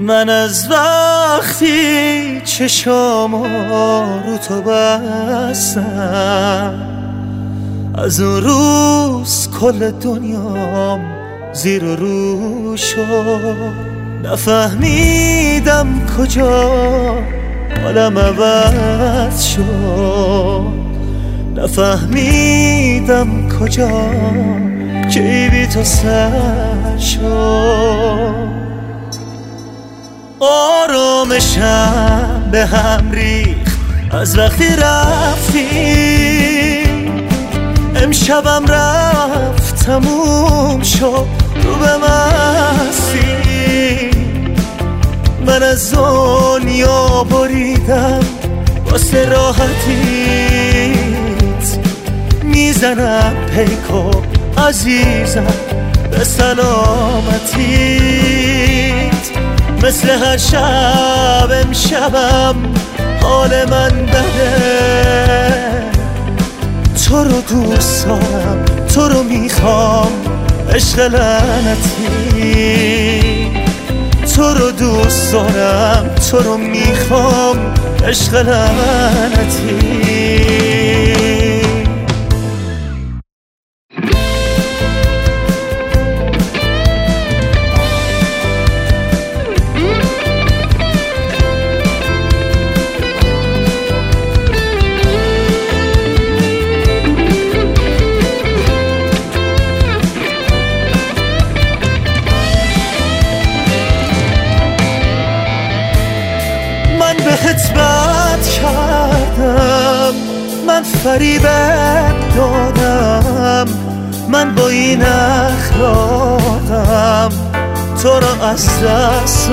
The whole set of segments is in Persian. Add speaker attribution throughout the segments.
Speaker 1: من از وقتی چشامو رو تو بستم، از اون روز کل دنیام زیر و رو شد. نفهمیدم کجا حالم عوض شد، نفهمیدم کجا کی بی تو سر شد. آرامشم به هم ریخت از وقتی رفتی، امشبم رفت تموم شد رو به مستی. من از دنیا بریدم واسه راحتیت، میزنم پیکو عزیزم به سلامتیت. مثل هر شب امشبم حال من بده، تو رو دوست دارم، تو رو میخوام عشق لعنتی. تو رو دوست دارم، تو رو میخوام عشق لعنتی. بهت بد کردم، من فریبت دادم، من با این اخلاقم تو را از دست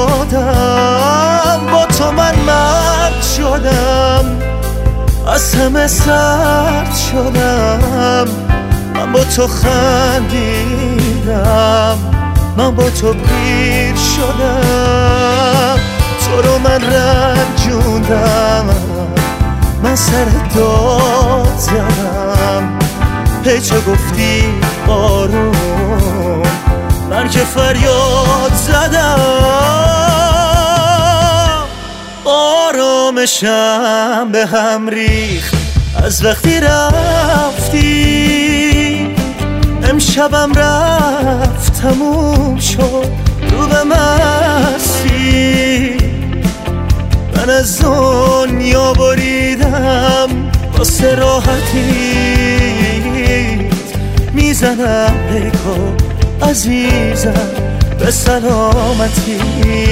Speaker 1: دادم. با تو من مرد شدم، از همه سرد شدم. من با تو خندیدم، من با تو پیر شدم. تو رو من رنجوندم، من سر داد زدم. هی چه گفتی آروم، من که فریاد زدم. آرامشم به هم ریخت از وقتی رفتی، امشبم رفت تموم شد رو به مستی. من از دنیا بریدم واسه راحتیت، میزنم پیکو عزیزم به سلامتیت.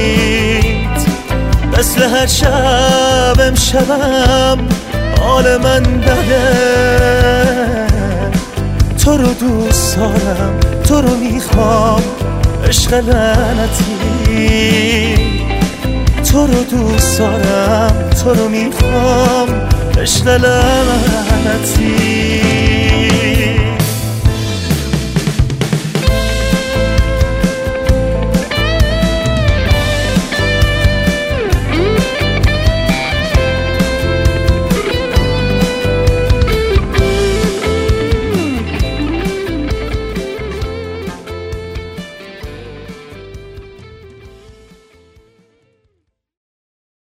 Speaker 1: مثل هر شب امشبم حال من بده، تو رو دوست دارم، تو رو میخوام عشق لعنتی. تو رو دوست دارم، تو رو میخوام عشق لعنتی.